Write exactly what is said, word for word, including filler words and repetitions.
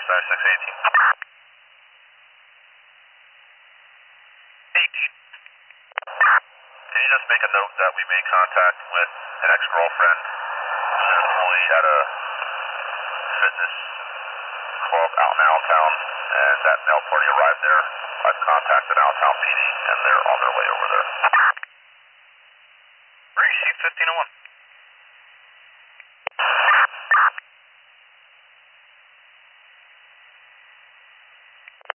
six eighteen. eighteen. Can you just make a note that we made contact with an ex-girlfriend, who's an employee at a fitness club out in Allentown, and that mail party arrived there. I've contacted Allentown P D, and they're on their way over there. Where are you, fifteen oh one?